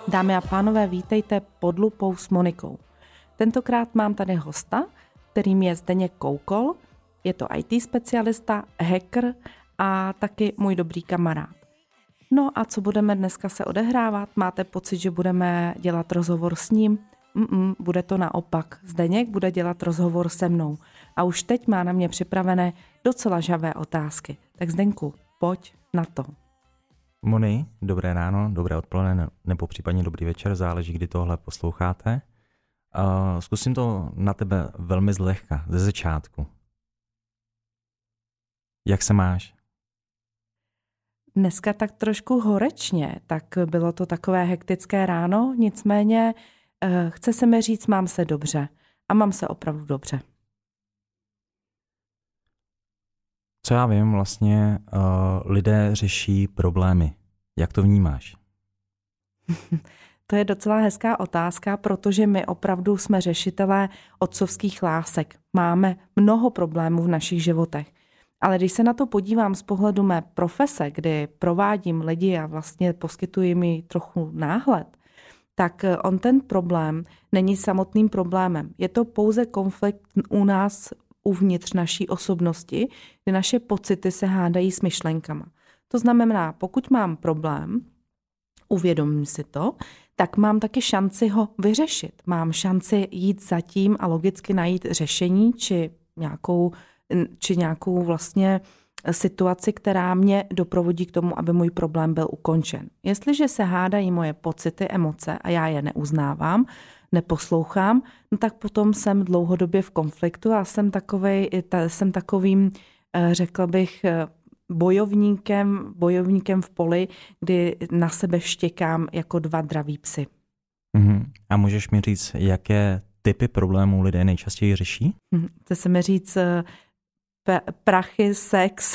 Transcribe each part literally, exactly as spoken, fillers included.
Dámy a pánové, vítejte pod lupou s Monikou. Tentokrát mám tady hosta, kterým je Zdeněk Koukol. Je to í té specialista, hacker a taky můj dobrý kamarád. No a co budeme dneska se odehrávat? Máte pocit, že budeme dělat rozhovor s ním? Mm-mm, bude to naopak. Zdeněk bude dělat rozhovor se mnou. A už teď má na mě připravené docela žhavé otázky. Tak Zdenku, pojď na to. Moni, dobré ráno, dobré odpoledne nebo případně dobrý večer, záleží, kdy tohle posloucháte. Uh, zkusím to na tebe velmi zlehka, ze začátku. Jak se máš? Dneska tak trošku horečně, tak bylo to takové hektické ráno, nicméně uh, chce se mi říct, mám se dobře a mám se opravdu dobře. Co já vím, vlastně uh, lidé řeší problémy. Jak to vnímáš? To je docela hezká otázka, protože my opravdu jsme řešitelé otcovských lásek. Máme mnoho problémů v našich životech. Ale když se na to podívám z pohledu mé profese, kdy provádím lidi a vlastně poskytuji mi trochu náhled, tak on ten problém není samotným problémem. Je to pouze konflikt u nás uvnitř naší osobnosti, kdy naše pocity se hádají s myšlenkama. To znamená, pokud mám problém, uvědomím si to, tak mám taky šanci ho vyřešit. Mám šanci jít za tím a logicky najít řešení či nějakou, či nějakou vlastně situaci, která mě doprovodí k tomu, aby můj problém byl ukončen. Jestliže se hádají moje pocity, emoce a já je neuznávám, neposlouchám, no tak potom jsem dlouhodobě v konfliktu a jsem, takovej, jsem takovým, řekla bych, bojovníkem, bojovníkem v poli, kdy na sebe štěkám jako dva draví psy. Uh-huh. A můžeš mi říct, jaké typy problémů lidé nejčastěji řeší? Chce se mi říct pe- prachy, sex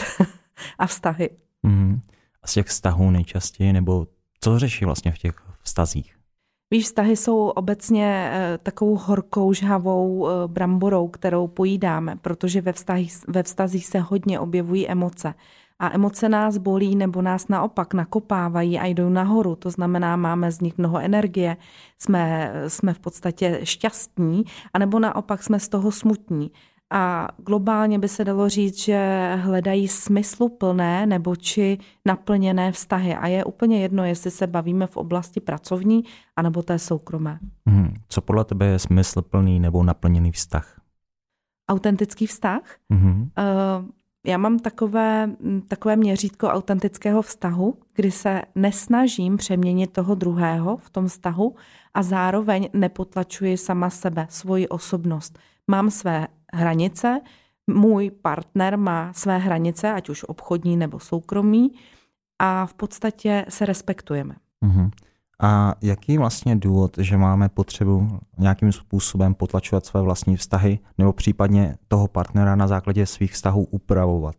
a vztahy. Uh-huh. A z těch vztahů nejčastěji, nebo co řeší vlastně v těch vztazích? Víš, vztahy jsou obecně takovou horkou, žhavou bramborou, kterou pojídáme, protože ve vztazích, ve vztazích se hodně objevují emoce. A emoce nás bolí nebo nás naopak nakopávají a jdou nahoru. To znamená, máme z nich mnoho energie, jsme, jsme v podstatě šťastní, anebo naopak jsme z toho smutní. A globálně by se dalo říct, že hledají smysluplné nebo či naplněné vztahy. A je úplně jedno, jestli se bavíme v oblasti pracovní, anebo té soukromé. Hmm. Co podle tebe je smysluplný nebo naplněný vztah? Autentický vztah? Hmm. Uh, já mám takové, takové měřítko autentického vztahu, kdy se nesnažím přeměnit toho druhého v tom vztahu a zároveň nepotlačuji sama sebe, svoji osobnost. Mám své hranice, můj partner má své hranice, ať už obchodní nebo soukromí, a v podstatě se respektujeme. Uh-huh. A jaký je vlastně důvod, že máme potřebu nějakým způsobem potlačovat své vlastní vztahy nebo případně toho partnera na základě svých vztahů upravovat?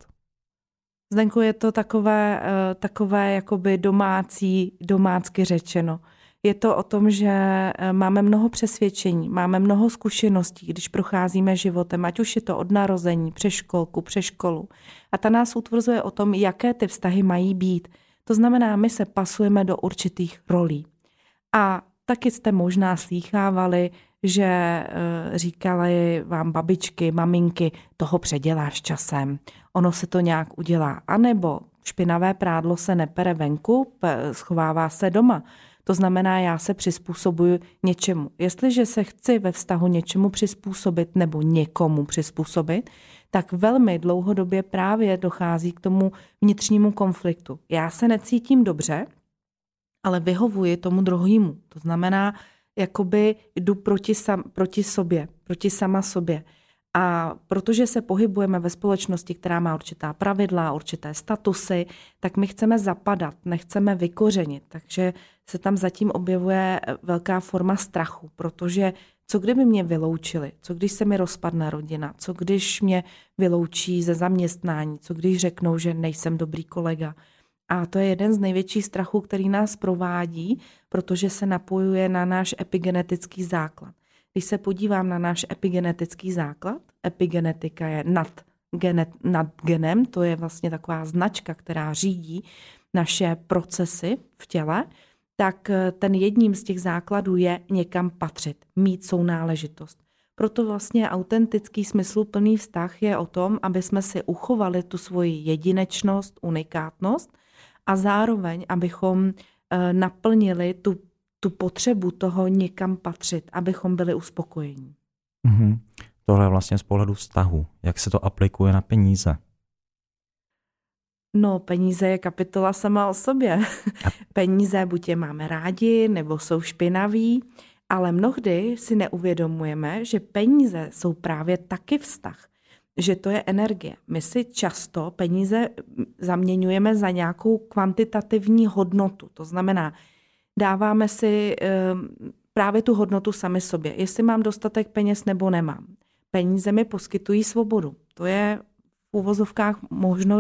Zdenku, je to takové, takové jakoby domácí, domácky řečeno. Je to o tom, že máme mnoho přesvědčení, máme mnoho zkušeností, když procházíme životem, ať už je to od narození, přes školku, přes školu. A ta nás utvrzuje o tom, jaké ty vztahy mají být. To znamená, my se pasujeme do určitých rolí. A taky jste možná slýchávali, že říkali vám babičky, maminky, toho předěláš časem, ono se to nějak udělá. A nebo špinavé prádlo se nepere venku, schovává se doma. To znamená, já se přizpůsobuju něčemu. Jestliže se chci ve vztahu něčemu přizpůsobit nebo někomu přizpůsobit, tak velmi dlouhodobě právě dochází k tomu vnitřnímu konfliktu. Já se necítím dobře, ale vyhovuji tomu druhému. To znamená, jakoby jdu proti, sam, proti sobě, proti sama sobě. A protože se pohybujeme ve společnosti, která má určitá pravidla, určité statusy, tak my chceme zapadat, nechceme vykořenit. Takže se tam zatím objevuje velká forma strachu, protože co kdyby mě vyloučili, co když se mi rozpadne rodina, co když mě vyloučí ze zaměstnání, co když řeknou, že nejsem dobrý kolega. A to je jeden z největších strachů, který nás provádí, protože se napojuje na náš epigenetický základ. Když se podívám na náš epigenetický základ, epigenetika je nad, genet, nad genem, to je vlastně taková značka, která řídí naše procesy v těle, tak ten jedním z těch základů je někam patřit, mít sounáležitost. Proto vlastně autentický, smysluplný vztah je o tom, aby jsme si uchovali tu svoji jedinečnost, unikátnost a zároveň, abychom naplnili tu, tu potřebu toho někam patřit, abychom byli uspokojení. Mm-hmm. Tohle je vlastně z pohledu vztahu. Jak se to aplikuje na peníze? No, peníze je kapitola sama o sobě. Peníze buď je máme rádi, nebo jsou špinaví, ale mnohdy si neuvědomujeme, že peníze jsou právě taky vztah, že to je energie. My si často peníze zaměňujeme za nějakou kvantitativní hodnotu, to znamená, dáváme si právě tu hodnotu sami sobě, jestli mám dostatek peněz nebo nemám. Peníze mi poskytují svobodu, to je v uvozovkách možno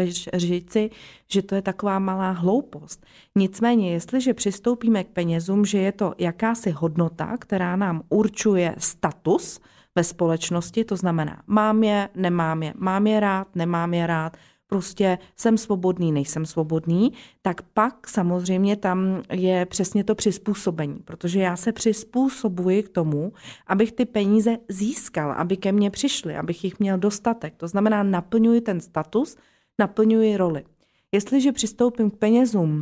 říci, že to je taková malá hloupost. Nicméně, jestliže přistoupíme k penězům, že je to jakási hodnota, která nám určuje status ve společnosti, to znamená mám je, nemám je, mám je rád, nemám je rád, prostě jsem svobodný, nejsem svobodný, tak pak samozřejmě tam je přesně to přizpůsobení, protože já se přizpůsobuji k tomu, abych ty peníze získal, aby ke mně přišly, abych jich měl dostatek. To znamená, naplňuji ten status, naplňuji roli. Jestliže přistoupím k penězům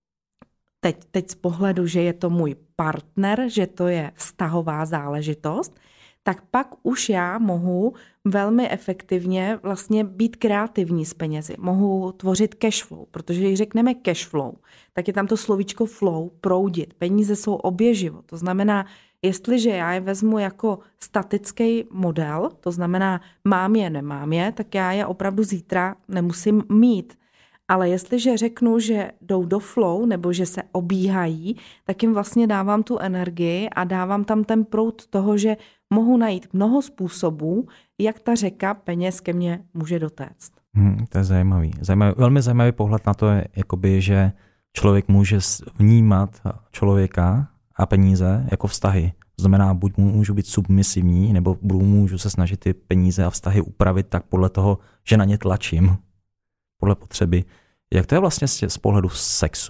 teď, teď z pohledu, že je to můj partner, že to je vztahová záležitost, tak pak už já mohu velmi efektivně vlastně být kreativní s penězi. Mohu tvořit cash flow, protože když řekneme cash flow, tak je tam to slovíčko flow, proudit. Peníze jsou oběživo. To znamená, jestliže já je vezmu jako statický model, to znamená mám je, nemám je, tak já je opravdu zítra nemusím mít. Ale jestliže řeknu, že jdou do flow nebo že se obíhají, tak jim vlastně dávám tu energii a dávám tam ten proud toho, že mohu najít mnoho způsobů, jak ta řeka peněz ke mně může dotéct. Hmm, to je zajímavý. zajímavý. Velmi zajímavý pohled na to je, jakoby, že člověk může vnímat člověka a peníze jako vztahy. To znamená, buď můžu být submisivní, nebo můžu se snažit ty peníze a vztahy upravit tak podle toho, že na ně tlačím, podle potřeby. Jak to je vlastně z pohledu sexu?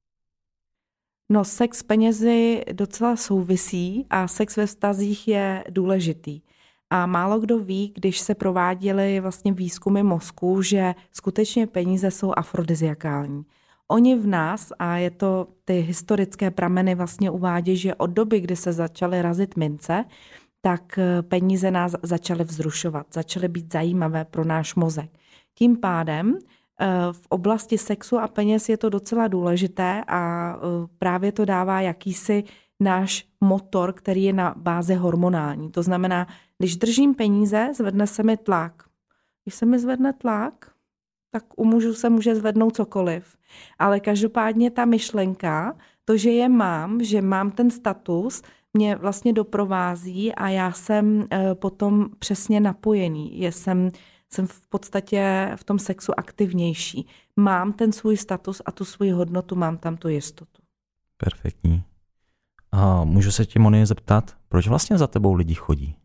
No, sex s penězi docela souvisí a sex ve vztazích je důležitý. A málo kdo ví, když se prováděly vlastně výzkumy mozku, že skutečně peníze jsou afrodiziakální. Oni v nás, a je to ty historické prameny vlastně uvádí, že od doby, kdy se začaly razit mince, tak peníze nás začaly vzrušovat, začaly být zajímavé pro náš mozek. Tím pádem v oblasti sexu a peněz je to docela důležité a právě to dává jakýsi náš motor, který je na bázi hormonální. To znamená, když držím peníze, zvedne se mi tlak. Když se mi zvedne tlak, tak u mužů se může zvednout cokoliv. Ale každopádně ta myšlenka, to, že je mám, že mám ten status, mě vlastně doprovází a já jsem potom přesně napojený. Jsem jsem v podstatě v tom sexu aktivnější. Mám ten svůj status a tu svou hodnotu, mám tam tu jistotu. Perfektní. A můžu se tě, Moni, zeptat, proč vlastně za tebou lidi chodí?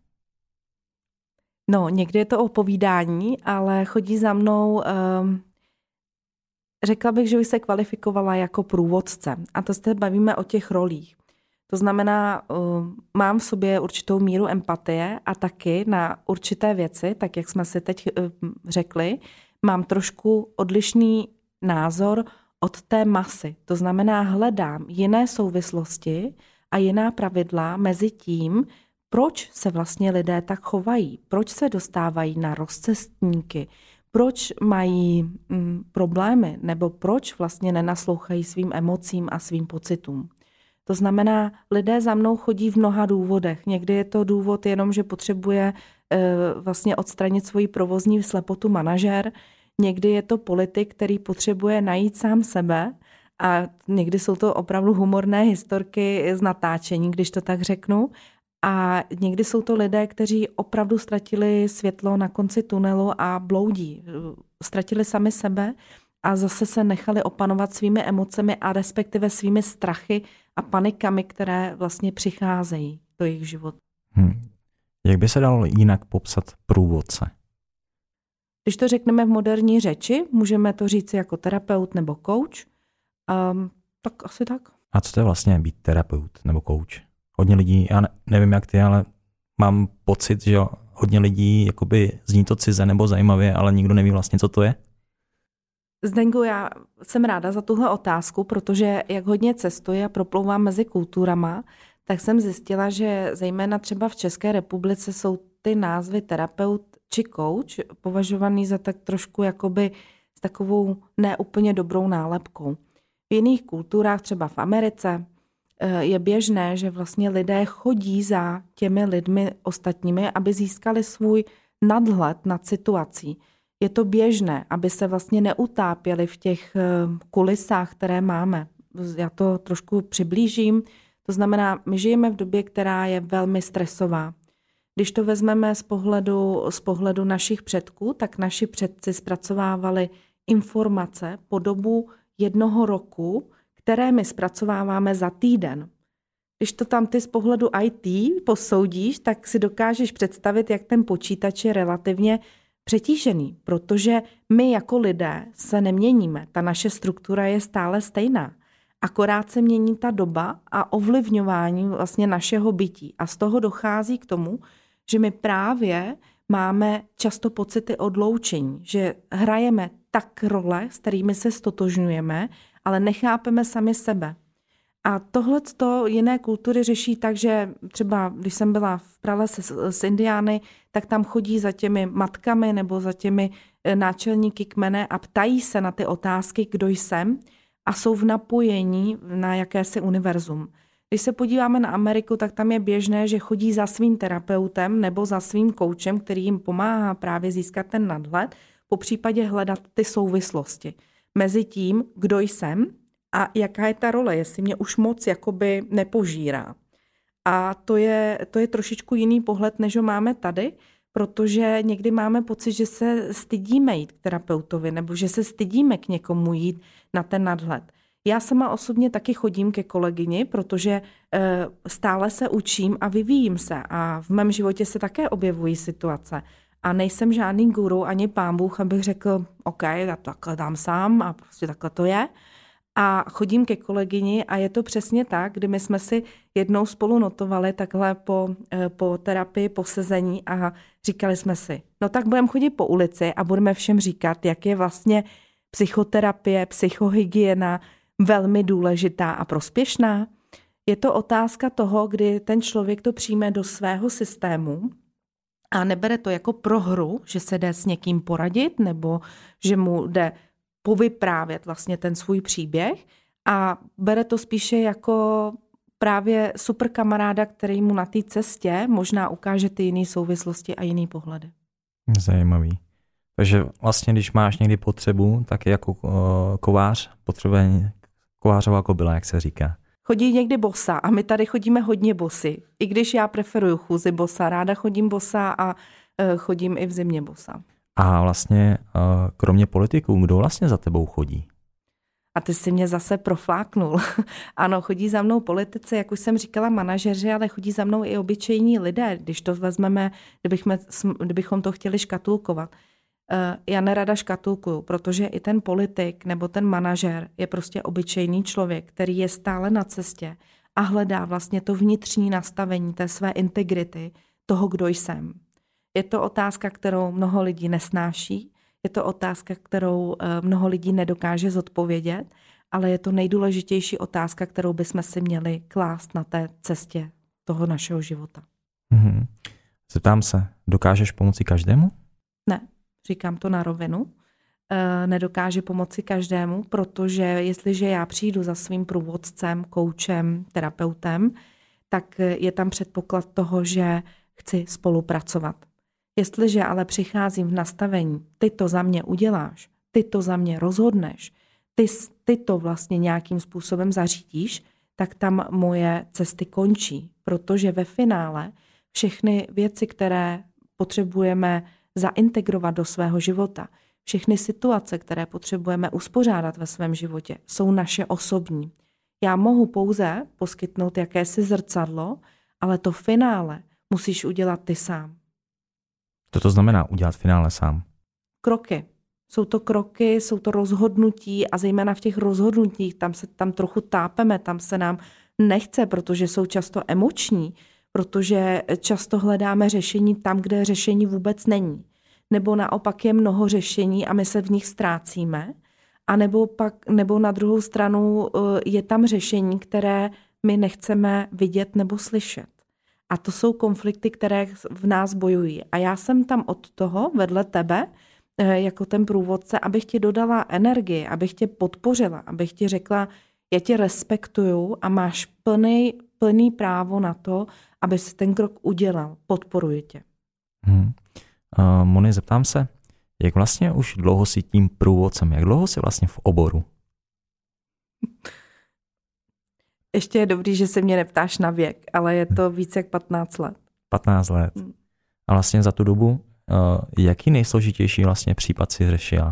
No, někdy je to o povídání, ale chodí za mnou, um, řekla bych, že bych se kvalifikovala jako průvodce. A to se bavíme o těch rolích. To znamená, mám v sobě určitou míru empatie a taky na určité věci, tak jak jsme si teď řekli, mám trošku odlišný názor od té masy. To znamená, hledám jiné souvislosti a jiná pravidla mezi tím, proč se vlastně lidé tak chovají, proč se dostávají na rozcestníky, proč mají mm, problémy nebo proč vlastně nenaslouchají svým emocím a svým pocitům. To znamená, lidé za mnou chodí v mnoha důvodech. Někdy je to důvod jenom, že potřebuje e, vlastně odstranit svoji provozní slepotu manažer. Někdy je to politik, který potřebuje najít sám sebe. A někdy jsou to opravdu humorné historky z natáčení, když to tak řeknu. A někdy jsou to lidé, kteří opravdu ztratili světlo na konci tunelu a bloudí. Ztratili sami sebe a zase se nechali opanovat svými emocemi a respektive svými strachy a panikami, které vlastně přicházejí do jejich života. Hmm. Jak by se dalo jinak popsat průvodce? Když to řekneme v moderní řeči, můžeme to říct jako terapeut nebo coach, um, tak asi tak. A co to je vlastně být terapeut nebo coach? Hodně lidí, já nevím jak ty, ale mám pocit, že hodně lidí, jakoby zní to cize nebo zajímavě, ale nikdo neví vlastně, co to je. Zdenku, já jsem ráda za tuhle otázku, protože jak hodně cestuji a proplouvám mezi kulturama, tak jsem zjistila, že zejména třeba v České republice jsou ty názvy terapeut či coach považovaný za tak trošku jakoby s takovou neúplně dobrou nálepkou. V jiných kulturách, třeba v Americe, je běžné, že vlastně lidé chodí za těmi lidmi ostatními, aby získali svůj nadhled nad situací. Je to běžné, aby se vlastně neutápěli v těch kulisách, které máme. Já to trošku přiblížím. To znamená, my žijeme v době, která je velmi stresová. Když to vezmeme z pohledu, z pohledu našich předků, tak naši předci zpracovávali informace po dobu jednoho roku, které my zpracováváme za týden. Když to tam ty z pohledu í té posoudíš, tak si dokážeš představit, jak ten počítač je relativně přetížený, protože my jako lidé se neměníme. Ta naše struktura je stále stejná. Akorát se mění ta doba a ovlivňování vlastně našeho bytí. A z toho dochází k tomu, že my právě máme často pocity odloučení, že hrajeme tak role, s kterými se stotožňujeme, ale nechápeme sami sebe. A tohleto jiné kultury řeší tak, že třeba když jsem byla v pralese s, s Indiány, tak tam chodí za těmi matkami nebo za těmi náčelníky kmene a ptají se na ty otázky, kdo jsem, a jsou v napojení na jakési univerzum. Když se podíváme na Ameriku, tak tam je běžné, že chodí za svým terapeutem nebo za svým koučem, který jim pomáhá právě získat ten nadhled, po případě hledat ty souvislosti mezi tím, kdo jsem a jaká je ta role, jestli mě už moc jakoby nepožírá. A to je, to je trošičku jiný pohled, než ho máme tady, protože někdy máme pocit, že se stydíme jít k terapeutovi nebo že se stydíme k někomu jít na ten nadhled. Já sama osobně taky chodím ke kolegyni, protože e, stále se učím a vyvíjím se a v mém životě se také objevují situace. A nejsem žádný guru ani pán Bůh, abych řekl, OK, já to takhle dám sám a prostě takhle to je. A chodím ke kolegyni a je to přesně tak, kdy my jsme si jednou spolu notovali takhle po, po terapii, po sezení a říkali jsme si, no tak budeme chodit po ulici a budeme všem říkat, jak je vlastně psychoterapie, psychohygiena velmi důležitá a prospěšná. Je to otázka toho, kdy ten člověk to přijme do svého systému a nebere to jako prohru, že se jde s někým poradit nebo že mu jde povyprávět vlastně ten svůj příběh a bere to spíše jako právě super kamaráda, který mu na té cestě možná ukáže ty jiné souvislosti a jiný pohledy. Zajímavý. Takže vlastně, když máš někdy potřebu, tak jako kovář potřebuje kovářová kobyla, jak se říká. Chodí někdy bosa a my tady chodíme hodně bosy. I když já preferuju chůzi bosa, ráda chodím bosa a chodím i v zimě bosa. A vlastně kromě politiků, kdo vlastně za tebou chodí? A ty jsi mě zase profláknul. Ano, chodí za mnou politici, jak už jsem říkala, manažeři, ale chodí za mnou i obyčejní lidé, když to vezmeme, kdybychom, kdybychom to chtěli škatulkovat. Já nerada škatulkuju, protože i ten politik nebo ten manažer je prostě obyčejný člověk, který je stále na cestě a hledá vlastně to vnitřní nastavení té své integrity, toho, kdo jsem. Je to otázka, kterou mnoho lidí nesnáší, je to otázka, kterou mnoho lidí nedokáže zodpovědět, ale je to nejdůležitější otázka, kterou bychom si měli klást na té cestě toho našeho života. Mm-hmm. Zeptám se, dokážeš pomoci každému? Ne, říkám to na rovinu. E, nedokáže pomoci každému, protože jestliže já přijdu za svým průvodcem, koučem, terapeutem, tak je tam předpoklad toho, že chci spolupracovat. Jestliže ale přicházím v nastavení, ty to za mě uděláš, ty to za mě rozhodneš, ty, ty to vlastně nějakým způsobem zařídíš, tak tam moje cesty končí, protože ve finále všechny věci, které potřebujeme zaintegrovat do svého života, všechny situace, které potřebujeme uspořádat ve svém životě, jsou naše osobní. Já mohu pouze poskytnout jakési zrcadlo, ale to finále musíš udělat ty sám. Co to znamená udělat finále sám? Kroky. Jsou to kroky, jsou to rozhodnutí a zejména v těch rozhodnutích, tam se tam trochu tápeme, tam se nám nechce, protože jsou často emoční, protože často hledáme řešení tam, kde řešení vůbec není. Nebo naopak je mnoho řešení a my se v nich ztrácíme. A nebo pak, nebo na druhou stranu je tam řešení, které my nechceme vidět nebo slyšet. A to jsou konflikty, které v nás bojují. A já jsem tam od toho, vedle tebe, jako ten průvodce, abych ti dodala energii, abych tě podpořila, abych ti řekla, já tě respektuju a máš plný, plný právo na to, aby si ten krok udělal. Podporuji tě. Hmm. Uh, Moni, zeptám se, jak vlastně už dlouho jsi tím průvodcem? Jak dlouho jsi vlastně v oboru? Ještě je dobrý, že se mě neptáš na věk, ale je to víc jak patnáct let. patnáct let. Hmm. A vlastně za tu dobu, uh, jaký nejsložitější vlastně případ si řešila?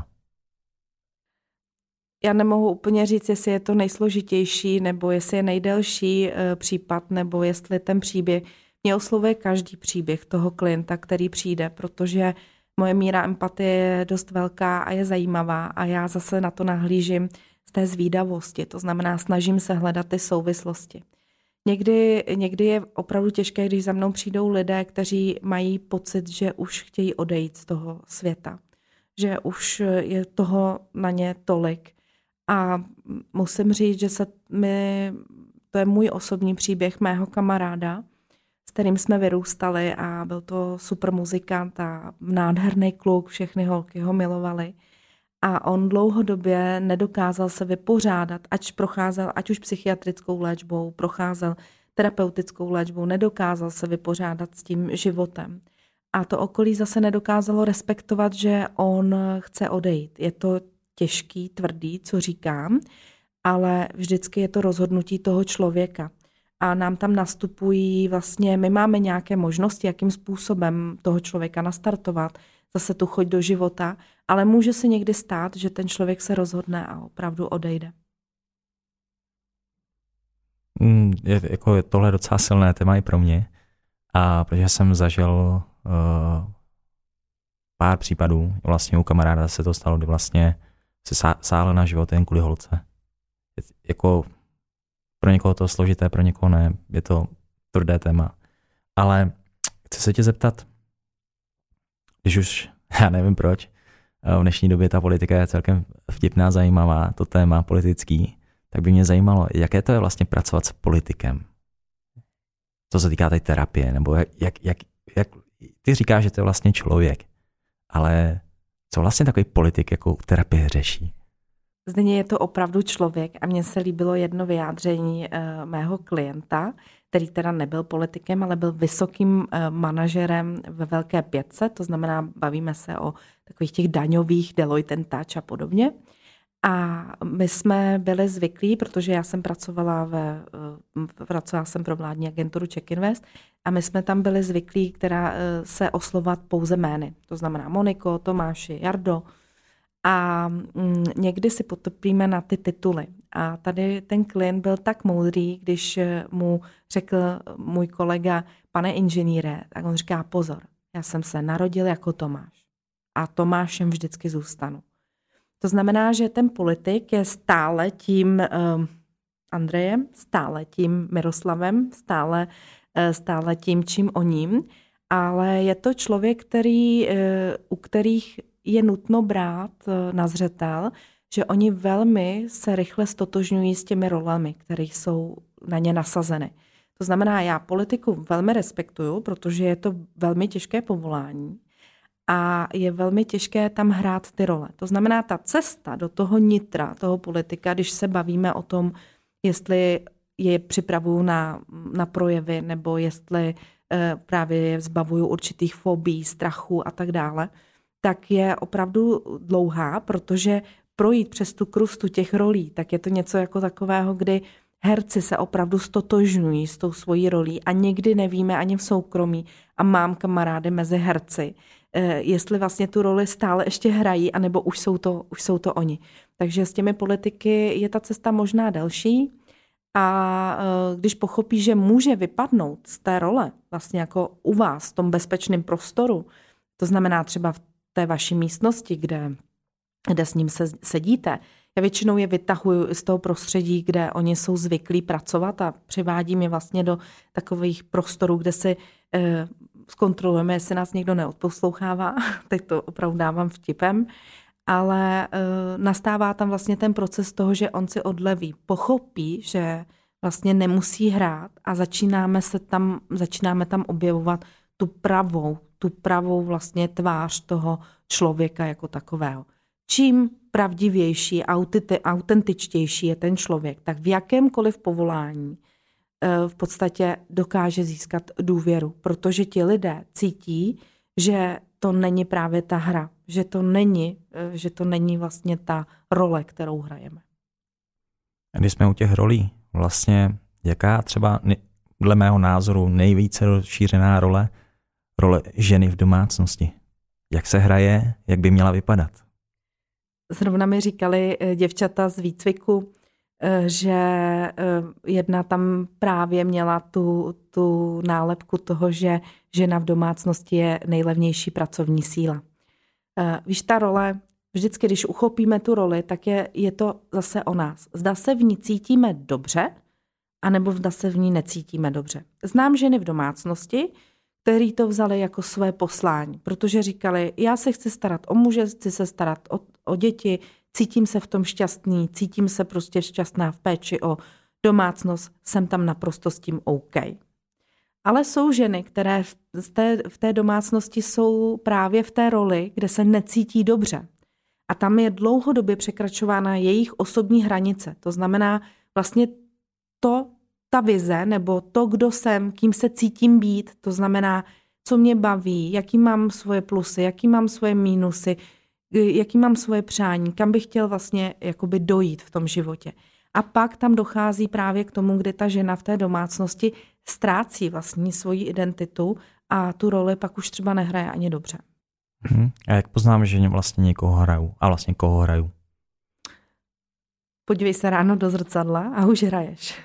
Já nemohu úplně říct, jestli je to nejsložitější, nebo jestli je nejdelší uh, případ, nebo jestli ten příběh. Mě oslovuje každý příběh toho klienta, který přijde, protože moje míra empatie je dost velká a je zajímavá a já zase na to nahlížím z té zvídavosti, to znamená snažím se hledat ty souvislosti. Někdy, někdy je opravdu těžké, když za mnou přijdou lidé, kteří mají pocit, že už chtějí odejít z toho světa, že už je toho na ně tolik. A musím říct, že se mi, to je můj osobní příběh mého kamaráda, s kterým jsme vyrůstali a byl to super muzikant a nádherný kluk, všechny holky ho milovali. A on dlouhodobě nedokázal se vypořádat, ať procházel, ať už psychiatrickou léčbou, procházel terapeutickou léčbou, nedokázal se vypořádat s tím životem. A to okolí zase nedokázalo respektovat, že on chce odejít. Je to těžký, tvrdý, co říkám, ale vždycky je to rozhodnutí toho člověka. A nám tam nastupují vlastně, my máme nějaké možnosti, jakým způsobem toho člověka nastartovat, zase tu choď do života, ale může se někdy stát, že ten člověk se rozhodne a opravdu odejde. Mm, je, jako je tohle docela silné téma i pro mě, a protože jsem zažil uh, pár případů, vlastně u kamaráda se to stalo, kdy vlastně se sá, sáhl na život jen kvůli holce. Je, jako pro někoho to složité, pro někoho ne, je to tvrdé téma. Ale chci se tě zeptat, když už, já nevím proč, v dnešní době ta politika je celkem vtipná, zajímavá, to téma politický, tak by mě zajímalo, jaké to je vlastně pracovat s politikem. Co se týká té terapie, nebo jak, jak, jak, jak ty říkáš, že to je vlastně člověk, ale co vlastně takový politik jako terapie řeší? Zdeně je to opravdu člověk a mně se líbilo jedno vyjádření uh, mého klienta, který teda nebyl politikem, ale byl vysokým uh, manažerem ve Velké pětce, to znamená, bavíme se o takových těch daňových Deloitte and Touch a podobně. A my jsme byli zvyklí, protože já jsem pracovala ve, uh, pracovala jsem pro vládní agenturu Czech Invest a my jsme tam byli zvyklí, která uh, se oslovat pouze jmény. To znamená Moniko, Tomáši, Jardo. A mm, někdy si potopíme na ty tituly. A tady ten klient byl tak moudrý, když mu řekl můj kolega, pane inženýre, tak on říká, pozor, já jsem se narodil jako Tomáš. A Tomášem vždycky zůstanu. To znamená, že ten politik je stále tím uh, Andrejem, stále tím Miroslavem, stále, uh, stále tím, čím o ním, ale je to člověk, který, uh, u kterých je nutno brát na zřetel, že oni velmi se rychle stotožňují s těmi rolemi, které jsou na ně nasazeny. To znamená, já politiku velmi respektuju, protože je to velmi těžké povolání a je velmi těžké tam hrát ty role. To znamená, ta cesta do toho nitra, toho politika, když se bavíme o tom, jestli je připravuju na, na projevy nebo jestli eh, právě je zbavuju určitých fobií, strachu a tak dále, tak je opravdu dlouhá, protože projít přes tu krustu těch rolí, tak je to něco jako takového, kdy herci se opravdu stotožňují s tou svojí rolí a někdy nevíme ani v soukromí a mám kamarády mezi herci, jestli vlastně tu roli stále ještě hrají, anebo už jsou to, už jsou to oni. Takže s těmi politiky je ta cesta možná delší a když pochopí, že může vypadnout z té role, vlastně jako u vás v tom bezpečném prostoru, to znamená třeba v té vaší místnosti, kde kde s ním se, sedíte. Já většinou je vytahuju z toho prostředí, kde oni jsou zvyklí pracovat a přivádím je vlastně do takových prostorů, kde si eh, zkontrolujeme, jestli nás někdo neodposlouchává. Teď to opravdu dávám vtipem. Ale eh, nastává tam vlastně ten proces toho, že on si odleví, pochopí, že vlastně nemusí hrát a začínáme se tam, začínáme tam objevovat tu pravou, tu pravou vlastně tvář toho člověka jako takového. Čím pravdivější, autentičtější je ten člověk, tak v jakémkoliv povolání v podstatě dokáže získat důvěru, protože ti lidé cítí, že to není právě ta hra, že to není, že to není vlastně ta role, kterou hrajeme. Když jsme u těch rolí, vlastně jaká třeba dle mého názoru nejvíce rozšířená role, role ženy v domácnosti? Jak se hraje, jak by měla vypadat? Zrovna mi říkali děvčata z výcviku, že jedna tam právě měla tu, tu nálepku toho, že žena v domácnosti je nejlevnější pracovní síla. Víš, ta role, vždycky, když uchopíme tu roli, tak je, je to zase o nás. Zda se v ní cítíme dobře, anebo zda se v ní necítíme dobře. Znám ženy v domácnosti, který to vzali jako své poslání, protože říkali, já se chci starat o muže, chci se starat o, o děti, cítím se v tom šťastný, cítím se prostě šťastná v péči o domácnost, jsem tam naprosto s tím OK. Ale jsou ženy, které v té, v té domácnosti jsou právě v té roli, kde se necítí dobře. A tam je dlouhodobě překračována jejich osobní hranice. To znamená vlastně to, ta vize, nebo to, kdo jsem, kým se cítím být, to znamená, co mě baví, jaký mám svoje plusy, jaký mám svoje mínusy, jaký mám svoje přání, kam bych chtěl vlastně jakoby dojít v tom životě. A pak tam dochází právě k tomu, kdy ta žena v té domácnosti ztrácí vlastně svoji identitu a tu roli pak už třeba nehraje ani dobře. Hmm. A jak poznám, že vlastně někoho hraju? A vlastně koho hraju? Podívej se ráno do zrcadla a už hraješ.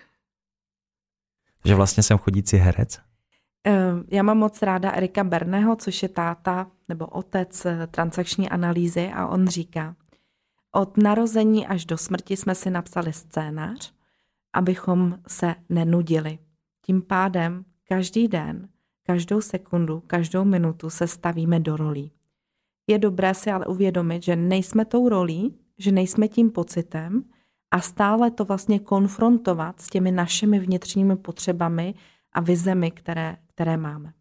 Takže vlastně jsem chodící herec? Já mám moc ráda Erika Berneho, což je táta nebo otec transakční analýzy a on říká, od narození až do smrti jsme si napsali scénář, abychom se nenudili. Tím pádem každý den, každou sekundu, každou minutu se stavíme do rolí. Je dobré si ale uvědomit, že nejsme tou rolí, že nejsme tím pocitem a stále to vlastně konfrontovat s těmi našimi vnitřními potřebami a vizemi, které, které máme.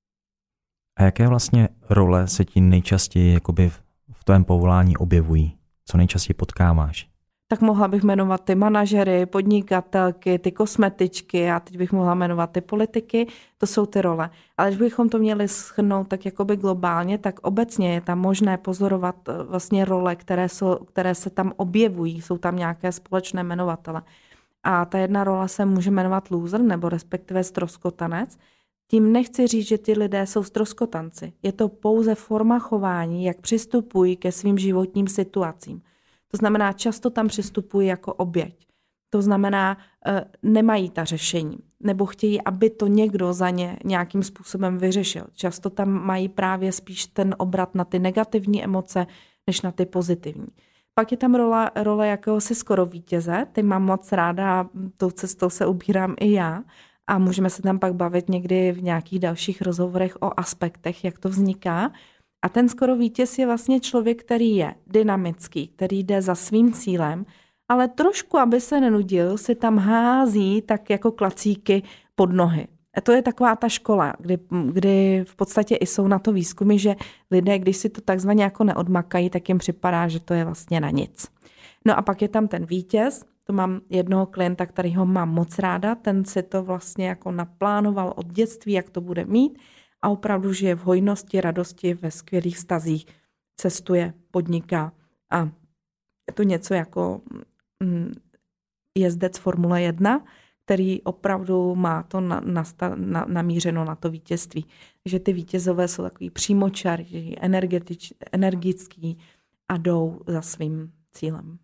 A jaké vlastně role se ti nejčastěji jakoby v tvém povolání objevují? Co nejčastěji potkáváš? Tak mohla bych jmenovat ty manažery, podnikatelky, ty kosmetičky a teď bych mohla jmenovat ty politiky, to jsou ty role. Ale když bychom to měli shrnout tak jakoby globálně, tak obecně je tam možné pozorovat vlastně role, které, jsou, které se tam objevují, jsou tam nějaké společné jmenovatele. A ta jedna rola se může jmenovat loser nebo respektive ztroskotanec. Tím nechci říct, že ty lidé jsou ztroskotanci. Je to pouze forma chování, jak přistupují ke svým životním situacím. To znamená, často tam přistupují jako oběť. To znamená, nemají ta řešení, nebo chtějí, aby to někdo za ně nějakým způsobem vyřešil. Často tam mají právě spíš ten obrat na ty negativní emoce, než na ty pozitivní. Pak je tam rola, role jakéhosi skoro vítěze, ty mám moc ráda a tou cestou se ubírám i já a můžeme se tam pak bavit někdy v nějakých dalších rozhovorech o aspektech, jak to vzniká. A ten skoro vítěz je vlastně člověk, který je dynamický, který jde za svým cílem, ale trošku, aby se nenudil, si tam hází tak jako klacíky pod nohy. A to je taková ta škola, kdy, kdy v podstatě i jsou na to výzkumy, že lidé, když si to takzvaně jako neodmakají, tak jim připadá, že to je vlastně na nic. No a pak je tam ten vítěz, to mám jednoho klienta, kterýho mám moc ráda, ten si to vlastně jako naplánoval od dětství, jak to bude mít a opravdu žije v hojnosti, radosti, ve skvělých vztazích, cestuje, podniká a je to něco jako mm, jezdec Formule jedna, který opravdu má to na, na, na, namířeno na to vítězství. Takže ty vítězové jsou takový přímočaří, energický a jdou za svým cílem.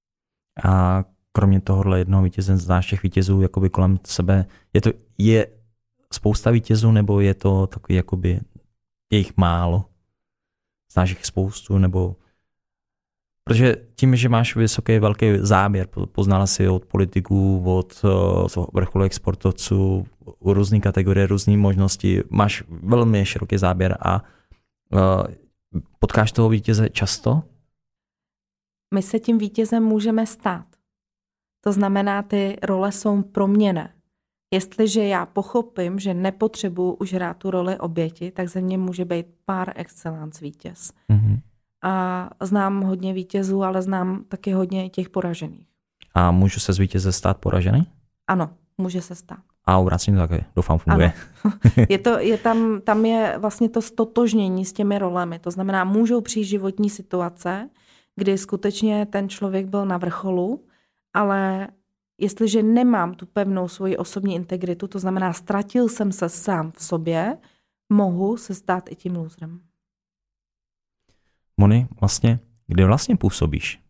A kromě tohohle jednoho vítěze, znáš těch vítězů jakoby kolem sebe, je to je spousta vítězů, nebo je to takový jakoby, je jich málo? Znáš jich spoustu, nebo Protože tím, že máš vysoký, velký záběr, poznala si od politiků, od vrcholových sportovců, různé kategorie, různé možnosti, máš velmi široký záběr a uh, potkáš toho vítěze často? My se tím vítězem můžeme stát. To znamená, ty role jsou proměnné. Jestliže já pochopím, že nepotřebuji už hrát tu roli oběti, tak ze mě může být par excellence vítěz. Mm-hmm. A znám hodně vítězů, ale znám taky hodně těch poražených. A můžu se z vítěze stát poražený? Ano, může se stát. A obráceně to taky, doufám, funguje. je to, je tam, tam je vlastně to stotožnění s těmi rolemi. To znamená, můžou přijít životní situace, kdy skutečně ten člověk byl na vrcholu, ale jestliže nemám tu pevnou svoji osobní integritu, to znamená, ztratil jsem se sám v sobě, mohu se stát i tím loserem. Moni, vlastně, kde vlastně působíš?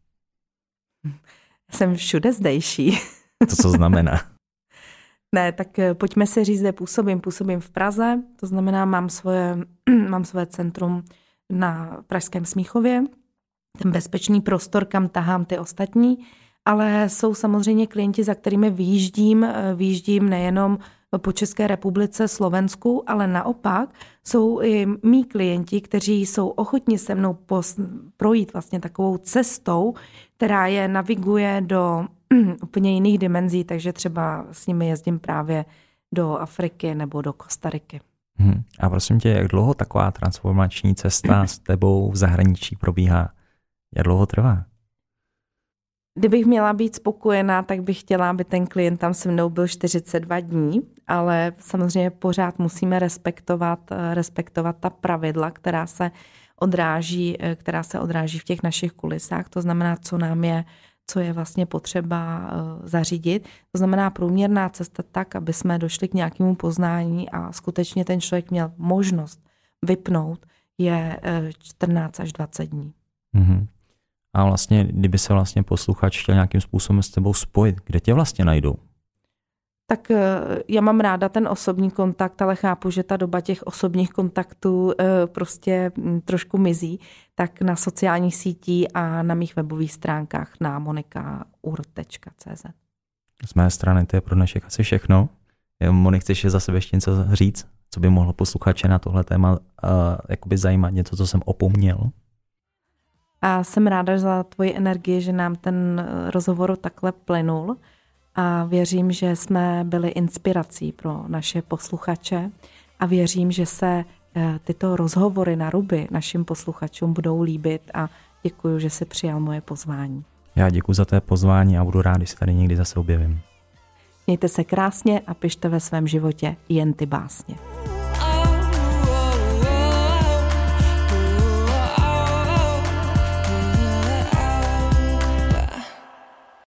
Jsem všude zdejší. To co znamená? Ne, tak pojďme si říct, kde působím. Působím v Praze, to znamená, mám svoje, mám svoje centrum na pražském Smíchově, ten bezpečný prostor, kam tahám ty ostatní, ale jsou samozřejmě klienti, za kterými vyjíždím, vyjíždím nejenom po České republice, Slovensku, ale naopak jsou i mý klienti, kteří jsou ochotni se mnou pos- projít vlastně takovou cestou, která je naviguje do úplně jiných dimenzí, takže třeba s nimi jezdím právě do Afriky nebo do Kostariky. Hmm. A prosím tě, jak dlouho taková transformační cesta s tebou v zahraničí probíhá? Jak dlouho trvá? Kdybych měla být spokojená, tak bych chtěla, aby ten klient tam se mnou byl čtyřicet dva dní, ale samozřejmě pořád musíme respektovat, respektovat ta pravidla, která se odráží, která se odráží v těch našich kulisách. To znamená, co nám je, co je vlastně potřeba zařídit. To znamená průměrná cesta tak, aby jsme došli k nějakému poznání a skutečně ten člověk měl možnost vypnout, je čtrnáct až dvacet dní. Mm-hmm. A vlastně, kdyby se vlastně posluchač chtěl nějakým způsobem s tebou spojit, kde tě vlastně najdou? Tak já mám ráda ten osobní kontakt, ale chápu, že ta doba těch osobních kontaktů prostě trošku mizí, tak na sociálních sítích a na mých webových stránkách na monika ur tečka cé zet. Z mé strany to je pro dnešek asi všechno. Moni, chceš za sebe ještě něco říct, co by mohlo posluchače na tohle téma uh, jakoby zajímat, něco, co jsem opomněl? A jsem ráda za tvoji energii, že nám ten rozhovor takhle plynul a věřím, že jsme byli inspirací pro naše posluchače a věřím, že se tyto rozhovory na ruby našim posluchačům budou líbit a děkuji, že jsi přijal moje pozvání. Já děkuji za té pozvání a budu rád, když se tady někdy zase objevím. Mějte se krásně a pište ve svém životě jen ty básně.